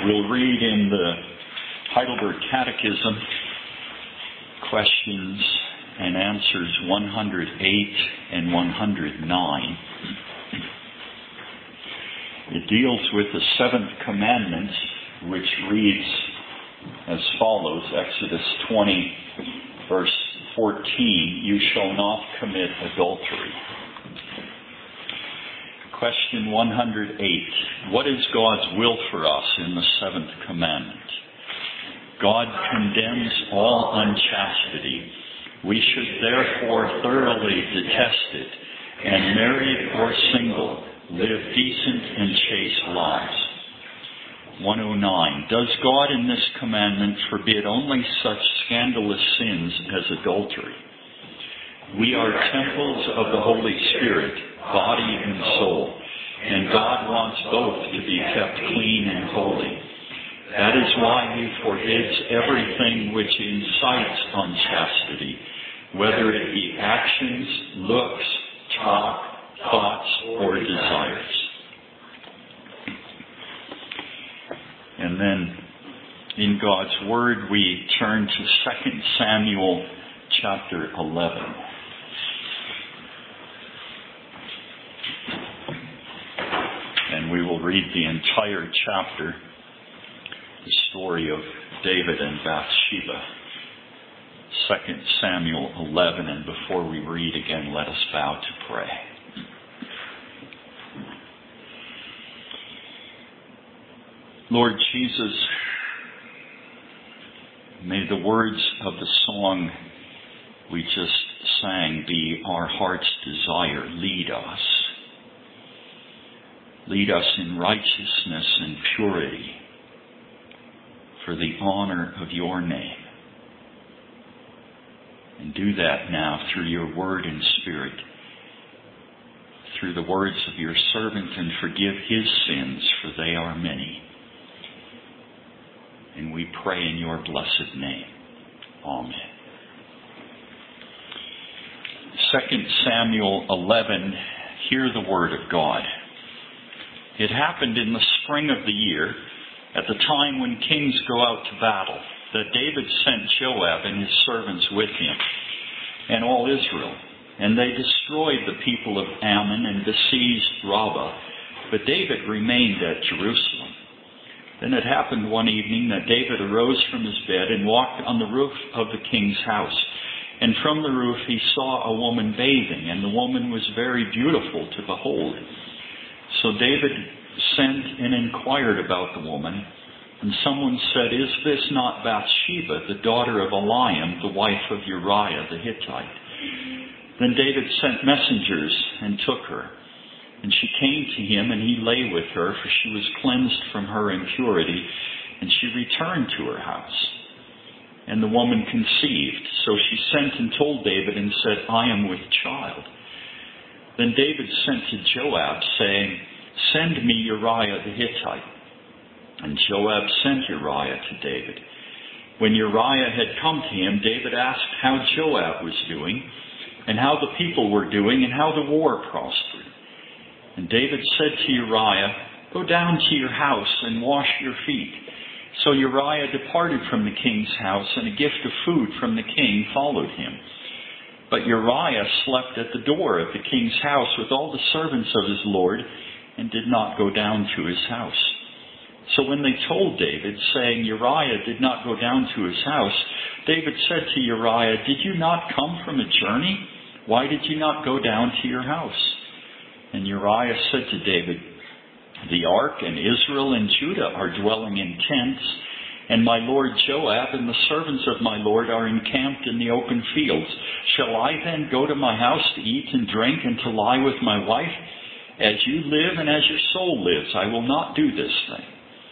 We'll read in the Heidelberg Catechism, questions and answers 108 and 109. It deals with the seventh commandment, which reads as follows, Exodus 20, verse 14, "You shall not commit adultery." Question 108. What is God's will for us in the seventh commandment? God condemns all unchastity. We should therefore thoroughly detest it, and married or single, live decent and chaste lives. 109. Does God in this commandment forbid only such scandalous sins as adultery? We are temples of the Holy Spirit, body and soul, and God wants both to be kept clean and holy. That is why He forbids everything which incites unchastity, whether it be actions, looks, talk, thoughts, or desires. And then in God's Word we turn to 2 Samuel chapter 11. And we will read the entire chapter, the story of David and Bathsheba. 2 Samuel 11, and before we read again, let us bow to pray. Lord Jesus, may the words of the song we just sang be our heart's desire. Lead us. Lead us in righteousness and purity for the honor of your name. And do that now through your word and spirit, through the words of your servant, and forgive his sins, for they are many. And we pray in your blessed name. Amen. 2 Samuel 11, hear the word of God. It happened in the spring of the year, at the time when kings go out to battle, that David sent Joab and his servants with him, and all Israel. And they destroyed the people of Ammon and besieged Rabbah, but David remained at Jerusalem. Then it happened one evening that David arose from his bed and walked on the roof of the king's house. And from the roof he saw a woman bathing, and the woman was very beautiful to behold. So David sent and inquired about the woman, and someone said, "Is this not Bathsheba, the daughter of Eliam, the wife of Uriah the Hittite?" Then David sent messengers and took her. And she came to him, and he lay with her, for she was cleansed from her impurity, and she returned to her house. And the woman conceived, so she sent and told David and said, "I am with child." Then David sent to Joab, saying, "Send me Uriah the Hittite." And Joab sent Uriah to David. When Uriah had come to him, David asked how Joab was doing, and how the people were doing, and how the war prospered. And David said to Uriah, "Go down to your house and wash your feet." So Uriah departed from the king's house, and a gift of food from the king followed him. But Uriah slept at the door of the king's house with all the servants of his lord, and did not go down to his house. So when they told David, saying, "Uriah did not go down to his house," David said to Uriah, "Did you not come from a journey? Why did you not go down to your house?" And Uriah said to David, "The ark and Israel and Judah are dwelling in tents, and my lord Joab and the servants of my lord are encamped in the open fields. Shall I then go to my house to eat and drink and to lie with my wife? As you live and as your soul lives, I will not do this thing."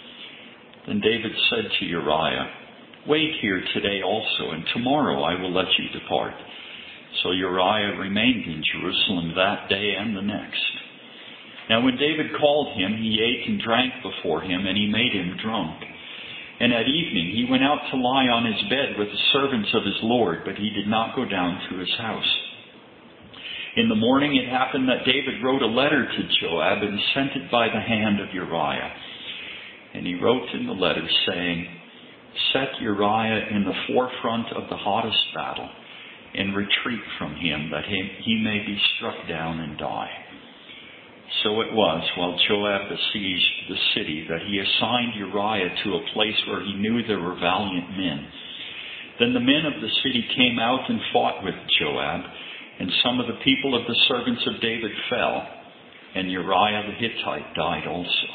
Then David said to Uriah, "Wait here today also, and tomorrow I will let you depart." So Uriah remained in Jerusalem that day and the next. Now when David called him, he ate and drank before him, and he made him drunk. And at evening he went out to lie on his bed with the servants of his lord, but he did not go down to his house. In the morning it happened that David wrote a letter to Joab and sent it by the hand of Uriah. And he wrote in the letter saying, "Set Uriah in the forefront of the hottest battle and retreat from him, that he may be struck down and die." So it was, while Joab besieged the city, that he assigned Uriah to a place where he knew there were valiant men. Then the men of the city came out and fought with Joab, and some of the people of the servants of David fell, and Uriah the Hittite died also.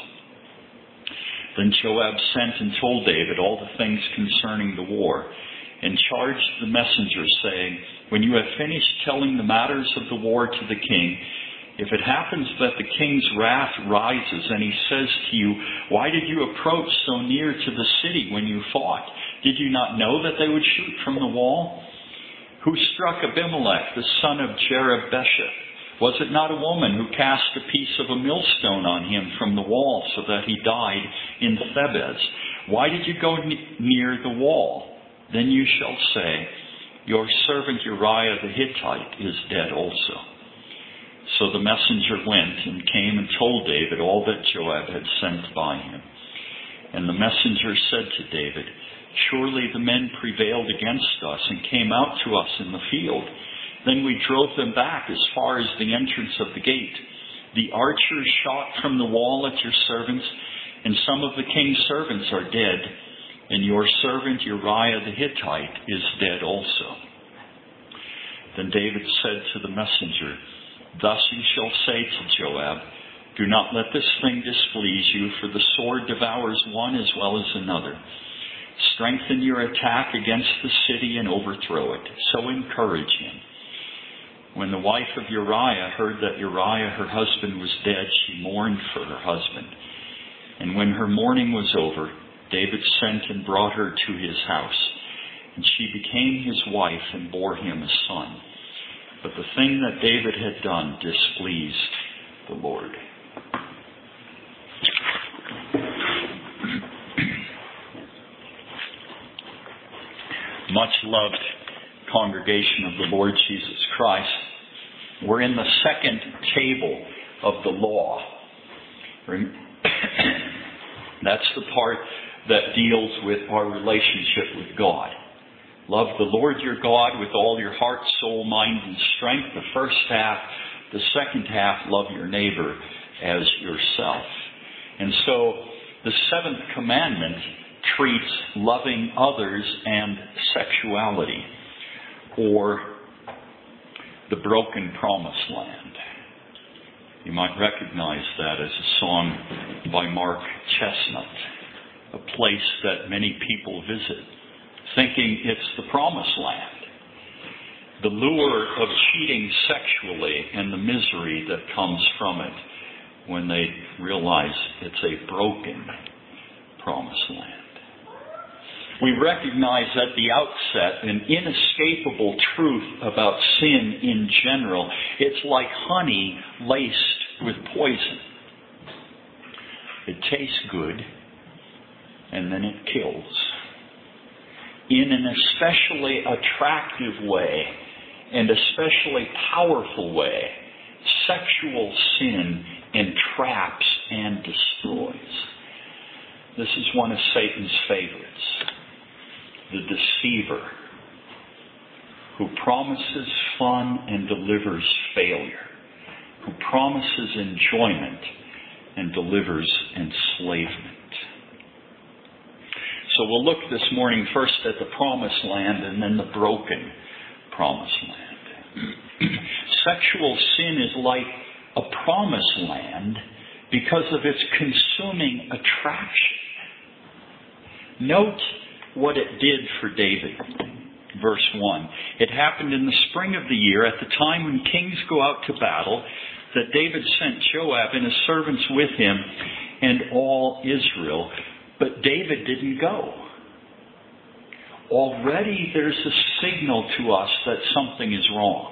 Then Joab sent and told David all the things concerning the war, and charged the messengers, saying, "When you have finished telling the matters of the war to the king, if it happens that the king's wrath rises, and he says to you, 'Why did you approach so near to the city when you fought? Did you not know that they would shoot from the wall? Who struck Abimelech, the son of Jerubbaal? Was it not a woman who cast a piece of a millstone on him from the wall so that he died in Thebez? Why did you go near the wall?' Then you shall say, 'Your servant Uriah the Hittite is dead also.'" So the messenger went and came and told David all that Joab had sent by him. And the messenger said to David, "Surely the men prevailed against us and came out to us in the field. Then we drove them back as far as the entrance of the gate. The archers shot from the wall at your servants, and some of the king's servants are dead, and your servant Uriah the Hittite is dead also." Then David said to the messenger, "Thus you shall say to Joab, 'Do not let this thing displease you, for the sword devours one as well as another. Strengthen your attack against the city and overthrow it. So encourage him.'" When the wife of Uriah heard that Uriah, her husband, was dead, she mourned for her husband. And when her mourning was over, David sent and brought her to his house. And she became his wife and bore him a son. But the thing that David had done displeased the Lord. Much loved congregation of the Lord Jesus Christ, we're in the second table of the law. That's the part that deals with our relationship with God. Love the Lord your God with all your heart, soul, mind, and strength, the first half. The second half, love your neighbor as yourself. And so the seventh commandment treats loving others and sexuality, or the broken promised land. You might recognize that as a song by Mark Chestnut, a place that many people visit, thinking it's the promised land. The lure of cheating sexually and the misery that comes from it when they realize it's a broken promised land. We recognize at the outset an inescapable truth about sin in general. It's like honey laced with poison. It tastes good, and then it kills. In an especially attractive way and especially powerful way, sexual sin entraps and destroys. This is one of Satan's favorites. The deceiver, who promises fun and delivers failure, who promises enjoyment and delivers enslavement. So we'll look this morning first at the promised land and then the broken promised land. Sexual sin is like a promised land because of its consuming attraction. Note what it did for David. Verse 1. It happened in the spring of the year, at the time when kings go out to battle, that David sent Joab and his servants with him and all Israel. But David didn't go. Already there's a signal to us that something is wrong.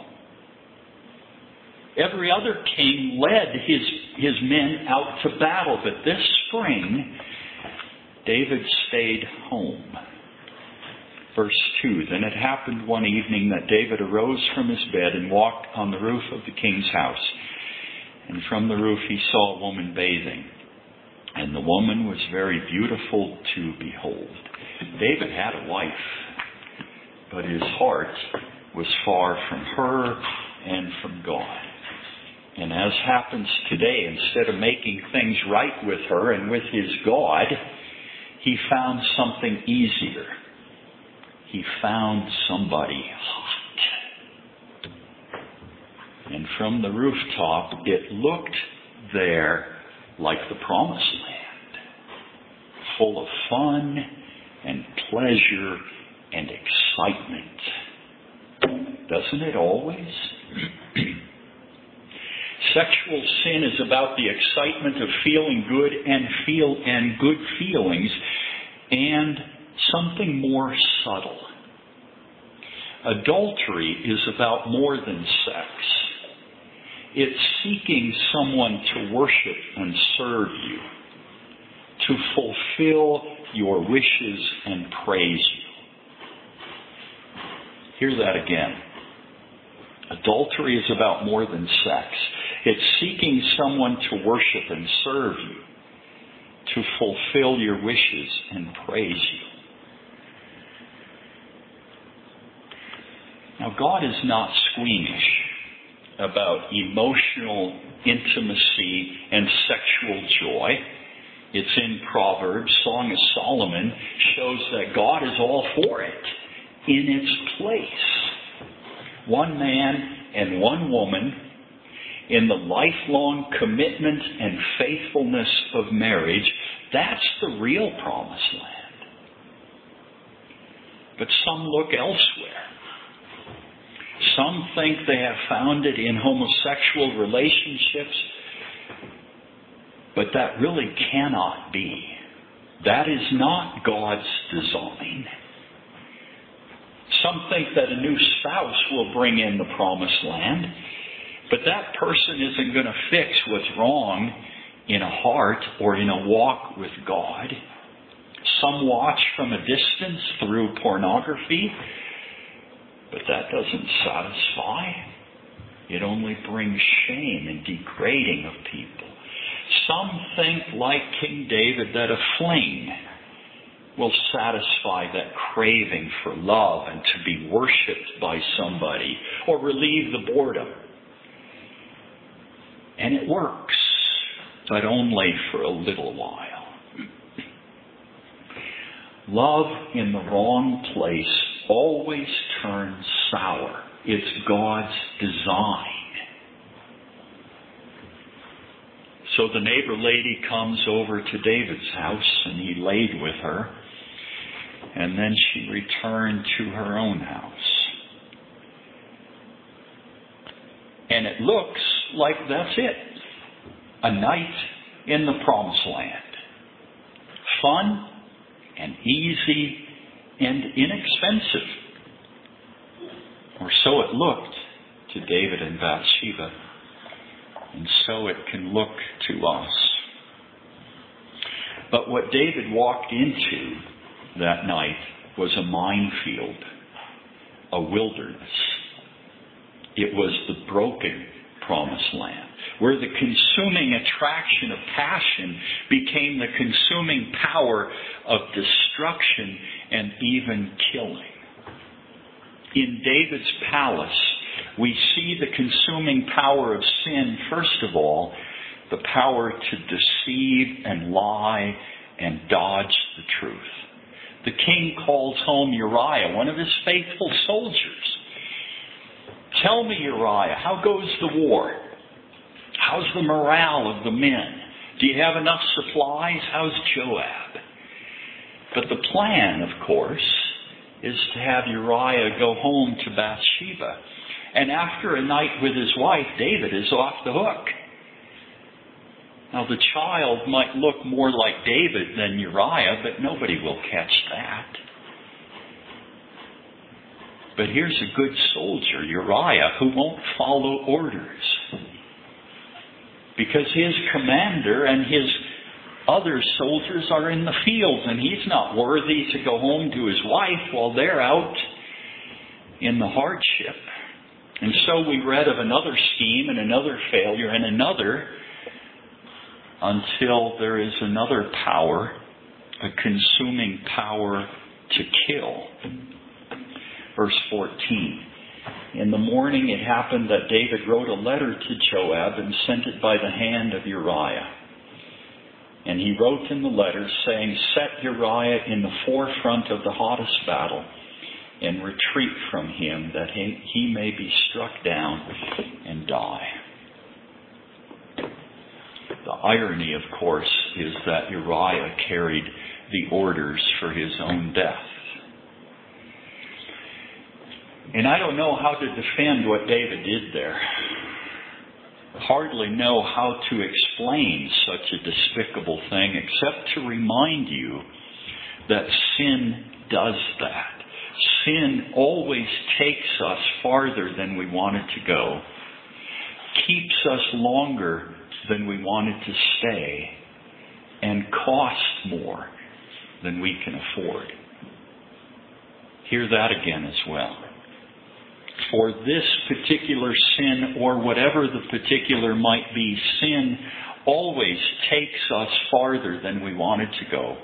Every other king led his men out to battle, but this spring, David stayed home. Verse 2, Then it happened one evening that David arose from his bed and walked on the roof of the king's house. And from the roof he saw a woman bathing. and the woman was very beautiful to behold. David had a wife, but his heart was far from her and from God. And as happens today, instead of making things right with her and with his God, he found something easier. He found somebody hot. And from the rooftop, it looked there like the promised land, full of fun and pleasure and excitement. Doesn't it always? Sexual sin is about the excitement of feeling good and good feelings, and something more subtle. Adultery is about more than sex. It's seeking someone to worship and serve you, to fulfill your wishes and praise you. Hear that again. Adultery is about more than sex. It's seeking someone to worship and serve you, to fulfill your wishes and praise you. Now, God is not squeamish about emotional intimacy and sexual joy. It's in Proverbs. Song of Solomon shows that God is all for it in its place. One man and one woman in the lifelong commitment and faithfulness of marriage, that's the real promised land. But some look elsewhere. Some think they have found it in homosexual relationships, but that really cannot be. That is not God's design. Some think that a new spouse will bring in the promised land, but that person isn't going to fix what's wrong in a heart or in a walk with God. Some watch from a distance through pornography, but that doesn't satisfy. It only brings shame and degrading of people. Some think, like King David, that a fling will satisfy that craving for love and to be worshipped by somebody, or relieve the boredom. And it works, but only for a little while. Love in the wrong place always turns sour. It's God's design. So the neighbor lady comes over to David's house, and he laid with her. And then she returned to her own house. And it looks like that's it. A night in the promised land. Fun and easy and inexpensive. Or so it looked to David and Bathsheba. And so it can look to us. But what David walked into that night was a minefield, a wilderness. It was the broken promised land, where the consuming attraction of passion became the consuming power of destruction and even killing. In David's palace, we see the consuming power of sin, first of all, the power to deceive and lie and dodge the truth. The king calls home Uriah, one of his faithful soldiers. Tell me, Uriah, how goes the war? How's the morale of the men? Do you have enough supplies? How's Joab? But the plan, of course, is to have Uriah go home to Bathsheba. And after a night with his wife, David is off the hook. Now, the child might look more like David than Uriah, but nobody will catch that. But here's a good soldier, Uriah, who won't follow orders. Because his commander and his other soldiers are in the fields, and he's not worthy to go home to his wife while they're out in the hardship. And so we read of another scheme and another failure and another until there is another power, a consuming power to kill. Verse 14. In the morning it happened that David wrote a letter to Joab and sent it by the hand of Uriah. And he wrote in the letter, saying, "Set Uriah in the forefront of the hottest battle, and retreat from him, that he may be struck down and die." The irony, of course, is that Uriah carried the orders for his own death. And I don't know how to defend what David did there. Hardly know how to explain such a despicable thing, except to remind you that sin does that. Sin always takes us farther than we wanted to go, keeps us longer than we wanted to stay, and costs more than we can afford. Hear that again as well. For this particular sin, or whatever the particular might be, sin always takes us farther than we wanted to go,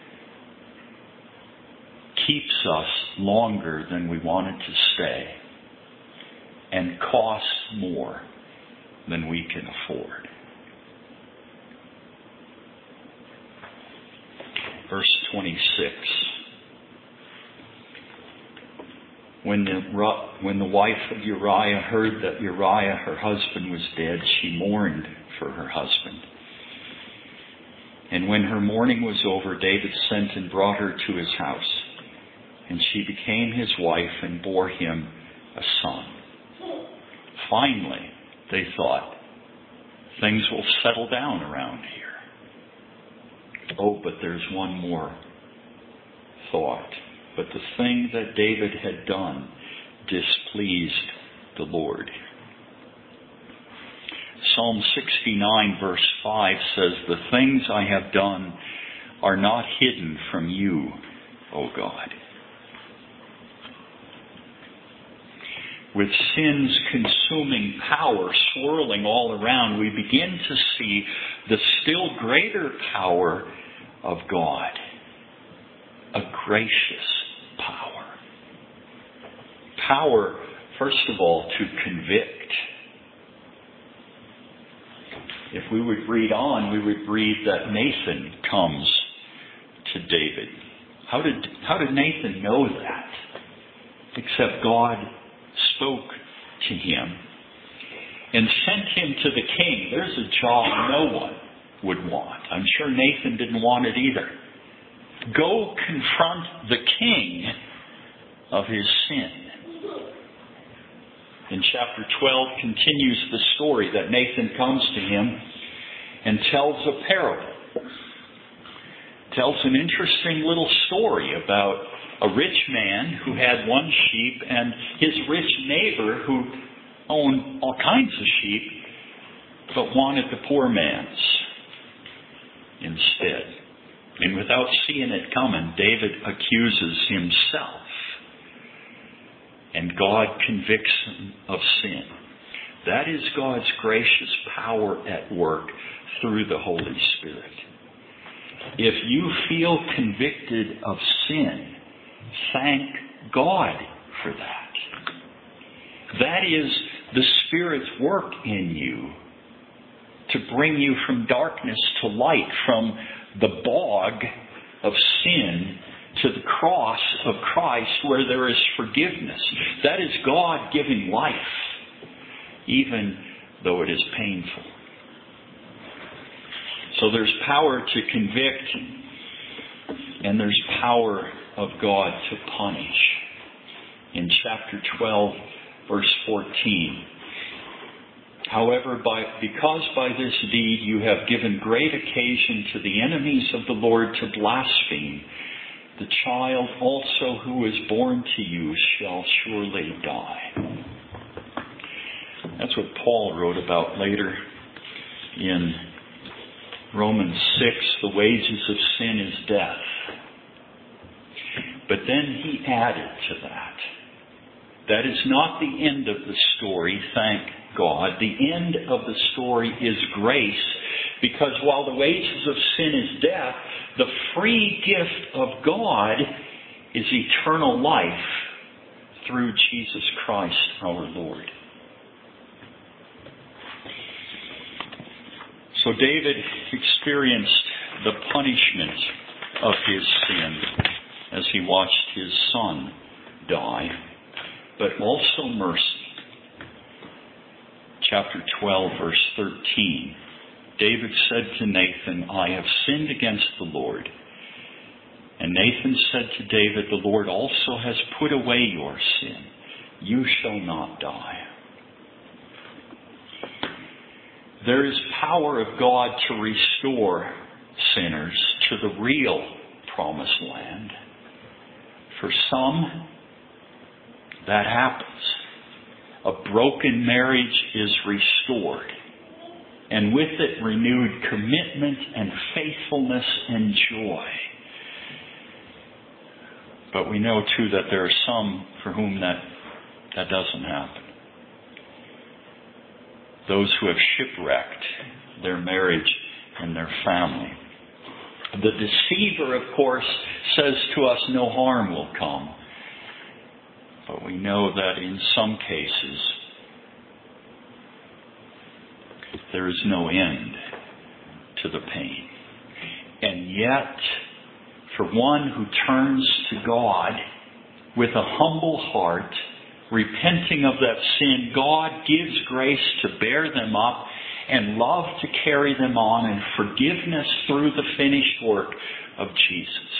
keeps us longer than we wanted to stay, and costs more than we can afford. Verse 26. When the wife of Uriah heard that Uriah, her husband, was dead, she mourned for her husband. And when her mourning was over, David sent and brought her to his house. And she became his wife and bore him a son. Finally, they thought, things will settle down around here. Oh, but there's one more thought. But the thing that David had done displeased the Lord. Psalm 69 verse 5 says, "The things I have done are not hidden from you, O God." With sin's consuming power swirling all around, we begin to see the still greater power of God. A gracious power. Power, first of all, to convict. If we would read on, we would read that Nathan comes to David. How did Nathan know that? Except God spoke to him and sent him to the king. There's a job no one would want. I'm sure Nathan didn't want it either. Go confront the king of his sin. In chapter 12 continues the story that Nathan comes to him and tells a parable. Tells an interesting little story about a rich man who had one sheep and his rich neighbor who owned all kinds of sheep but wanted the poor man's instead. And without seeing it coming, David accuses himself. And God convicts him of sin. That is God's gracious power at work through the Holy Spirit. If you feel convicted of sin, thank God for that. That is the Spirit's work in you to bring you from darkness to light, from the bog of sin to the cross of Christ where there is forgiveness. That is God giving life, even though it is painful. So there's power to convict, and there's power of God to punish. In chapter 12, verse 14. However, because by this deed you have given great occasion to the enemies of the Lord to blaspheme, the child also who is born to you shall surely die. That's what Paul wrote about later in Romans 6. The wages of sin is death. But then he added to that. That is not the end of the story, thank God. The end of the story is grace Because while the wages of sin is death, the free gift of God is eternal life through Jesus Christ our Lord. So David experienced the punishment of his sin as he watched his son die, but also mercy. Chapter 12, verse 13. David said to Nathan, I have sinned against the Lord. And Nathan said to David, the Lord also has put away your sin. You shall not die. There is power of God to restore sinners to the real promised land. For some, that happens. A broken marriage is restored, and with it renewed commitment and faithfulness and joy. But we know too that there are some for whom that doesn't happen. Those who have shipwrecked their marriage and their family. The deceiver, of course, says to us no harm will come. But we know that in some cases there is no end to the pain. And yet, for one who turns to God with a humble heart, repenting of that sin, God gives grace to bear them up and love to carry them on, and forgiveness through the finished work of Jesus.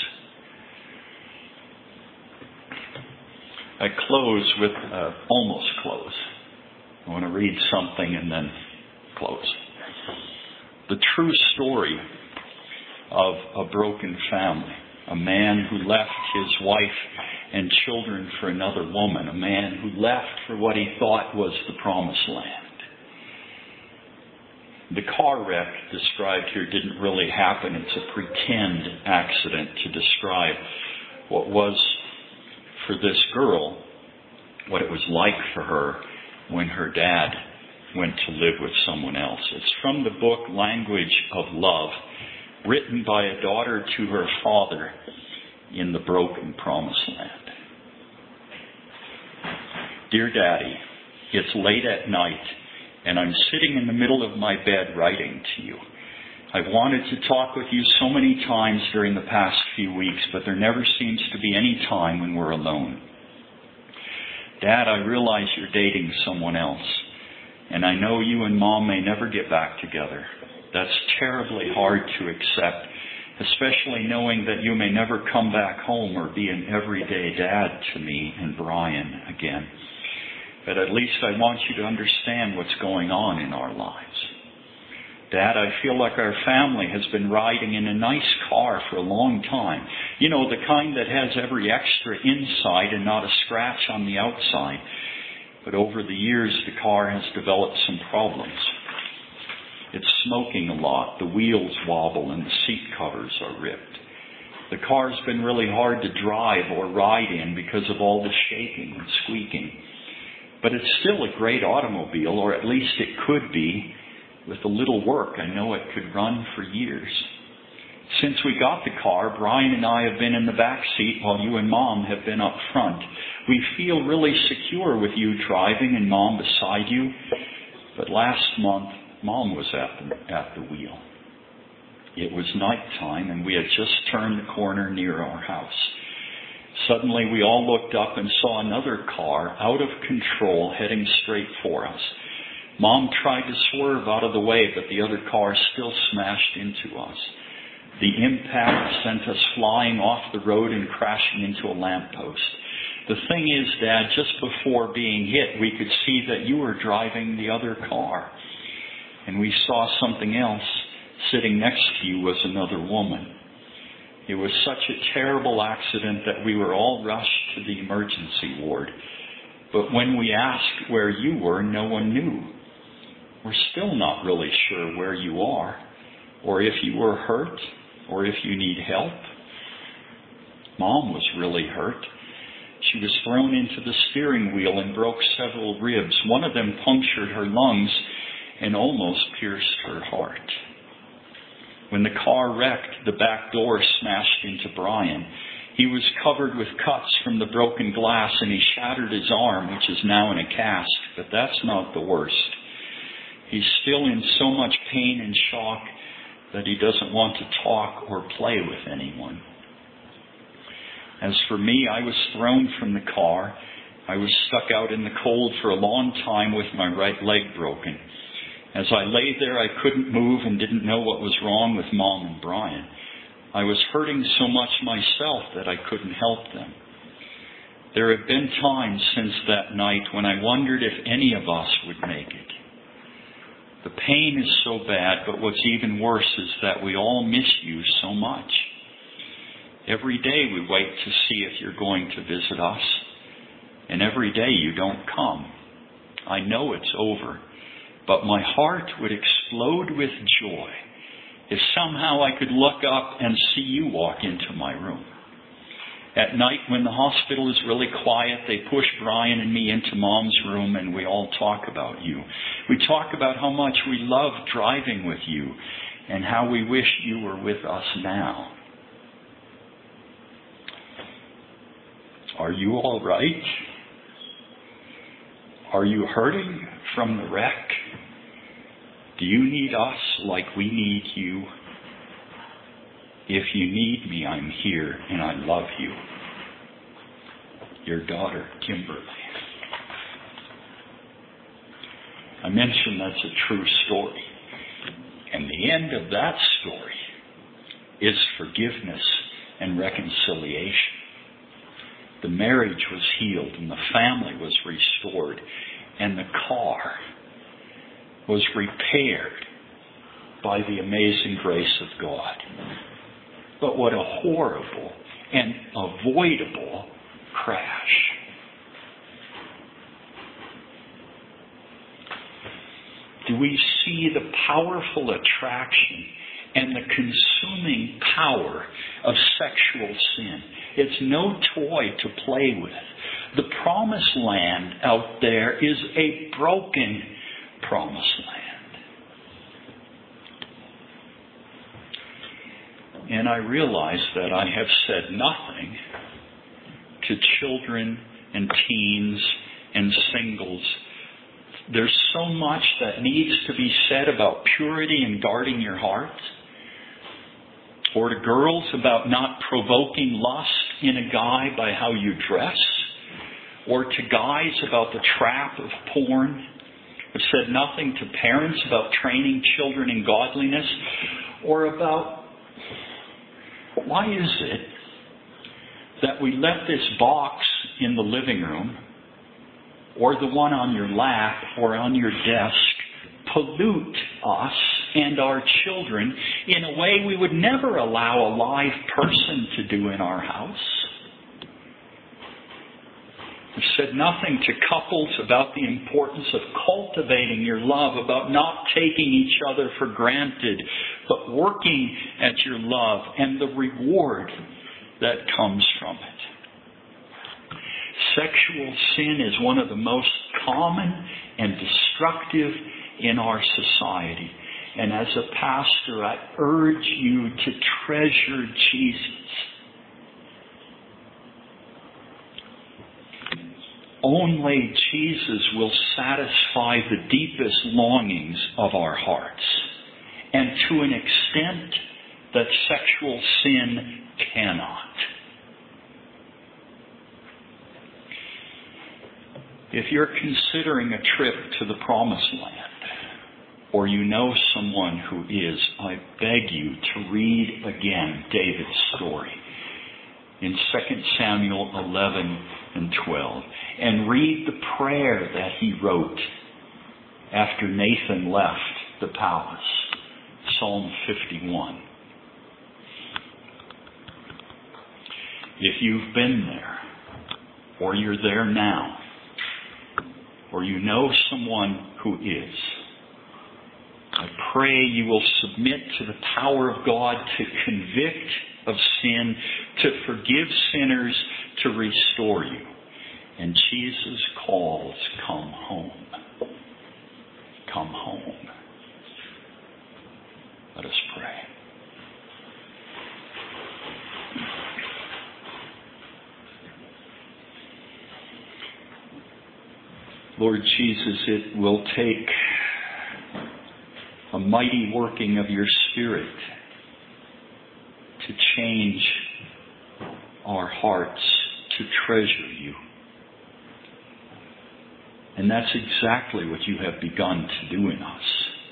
I close with, almost close. I want to read something and then close. The true story of a broken family. A man who left his wife and children for another woman. A man who left for what he thought was the promised land. The car wreck described here didn't really happen. It's a pretend accident to describe what was for this girl, what it was like for her when her dad went to live with someone else. It's from the book Language of Love, written by a daughter to her father in the broken promised land. Dear Daddy, it's late at night and I'm sitting in the middle of my bed writing to you. I've wanted to talk with you so many times during the past few weeks, but there never seems to be any time when we're alone. Dad, I realize you're dating someone else, and I know you and Mom may never get back together. That's terribly hard to accept, especially knowing that you may never come back home or be an everyday dad to me and Brian again. But at least I want you to understand what's going on in our lives. Dad, I feel like our family has been riding in a nice car for a long time. You know, the kind that has every extra inside and not a scratch on the outside. But over the years, the car has developed some problems. It's smoking a lot, the wheels wobble, and the seat covers are ripped. The car's been really hard to drive or ride in because of all the shaking and squeaking. But it's still a great automobile, or at least it could be. With a little work, I know it could run for years. Since we got the car, Brian and I have been in the back seat while you and Mom have been up front. We feel really secure with you driving and Mom beside you. But last month, Mom was at the wheel. It was nighttime and we had just turned the corner near our house. Suddenly we all looked up and saw another car out of control heading straight for us. Mom tried to swerve out of the way, but the other car still smashed into us. The impact sent us flying off the road and crashing into a lamppost. The thing is, Dad, just before being hit, we could see that you were driving the other car. And we saw something else. Sitting next to you was another woman. It was such a terrible accident that we were all rushed to the emergency ward. But when we asked where you were, no one knew. We're still not really sure where you are, or if you were hurt, or if you need help. Mom was really hurt. She was thrown into the steering wheel and broke several ribs. One of them punctured her lungs and almost pierced her heart. When the car wrecked, the back door smashed into Brian. He was covered with cuts from the broken glass, and he shattered his arm, which is now in a cast. But that's not the worst. He's still in so much pain and shock that he doesn't want to talk or play with anyone. As for me, I was thrown from the car. I was stuck out in the cold for a long time with my right leg broken. As I lay there, I couldn't move and didn't know what was wrong with Mom and Brian. I was hurting so much myself that I couldn't help them. There have been times since that night when I wondered if any of us would make it. The pain is so bad, but what's even worse is that we all miss you so much. Every day we wait to see if you're going to visit us, and every day you don't come. I know it's over, but my heart would explode with joy if somehow I could look up and see you walk into my room. At night when the hospital is really quiet, they push Brian and me into Mom's room and we all talk about you. We talk about how much we love driving with you and how we wish you were with us now. Are you all right? Are you hurting from the wreck? Do you need us like we need you? If you need me, I'm here and I love you. Your daughter, Kimberly. I mentioned that's a true story. And the end of that story is forgiveness and reconciliation. The marriage was healed and the family was restored and the car was repaired by the amazing grace of God. But what a horrible and avoidable crash. Do we see the powerful attraction and the consuming power of sexual sin? It's no toy to play with. The promised land out there is a broken promised land. And I realize that I have said nothing to children and teens and singles. There's so much that needs to be said about purity and guarding your heart. Or to girls about not provoking lust in a guy by how you dress. Or to guys about the trap of porn. I've said nothing to parents about training children in godliness. Or about why is it that we let this box in the living room or the one on your lap or on your desk pollute us and our children in a way we would never allow a live person to do in our house? I've said nothing to couples about the importance of cultivating your love, about not taking each other for granted, but working at your love and the reward that comes from it. Sexual sin is one of the most common and destructive in our society. And as a pastor, I urge you to treasure Jesus. Only Jesus will satisfy the deepest longings of our hearts. And to an extent that sexual sin cannot. If you're considering a trip to the Promised Land, or you know someone who is, I beg you to read again David's story in 2 Samuel 11 and 12. And read the prayer that he wrote after Nathan left the palace. Psalm 51. If you've been there, or you're there now, or you know someone who is, I pray you will submit to the power of God to convict of sin, to forgive sinners, to restore you. And Jesus calls, come home. Come home. Let us pray. Lord Jesus, it will take a mighty working of your Spirit to change our hearts to treasure you. And that's exactly what you have begun to do in us.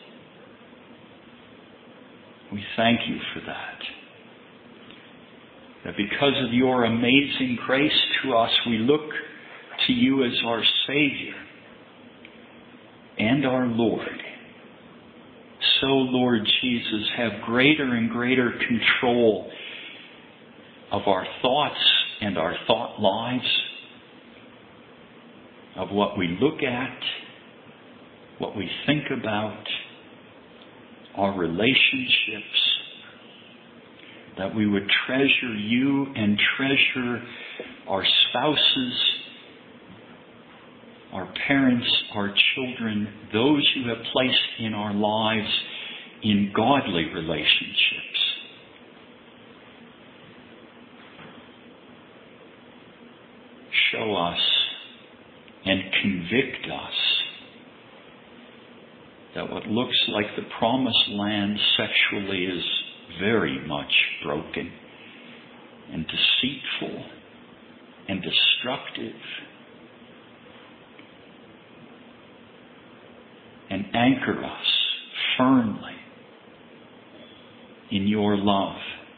We thank you for that. That because of your amazing grace to us, we look to you as our Savior and our Lord. So, Lord Jesus, have greater and greater control of our thoughts and our thought lives, of what we look at, what we think about, our relationships, that we would treasure you and treasure our spouses, our parents, our children, those you have placed in our lives in godly relationships. Show us and convict us that what looks like the promised land sexually is very much broken and deceitful and destructive. And anchor us firmly in your love.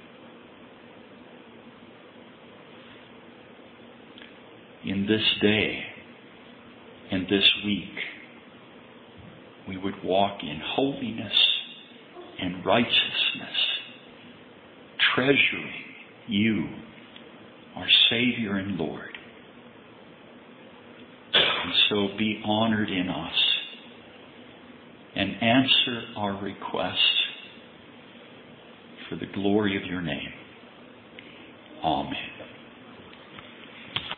In this day and this week, we would walk in holiness and righteousness, treasuring you, our Savior and Lord. And so be honored in us and answer our requests for the glory of your name. Amen.